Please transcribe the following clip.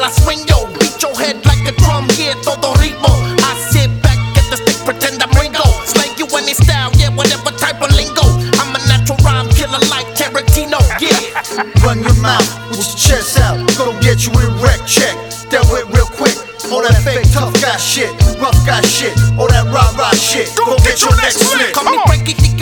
la swing yo. Beat your head like a drum, yeah, todo ritmo. I sit back, get the stick, pretend I'm Ringo. Slang you any style, yeah, whatever type of lingo. I'm a natural rhyme killer like Tarantino, yeah. Run your mouth with your chest out, gon' get you in wreck check. Dealt with real quick. All that fake tough guy shit, rough guy shit, all that rah-rah shit. Go get your next lick. Call me Frankie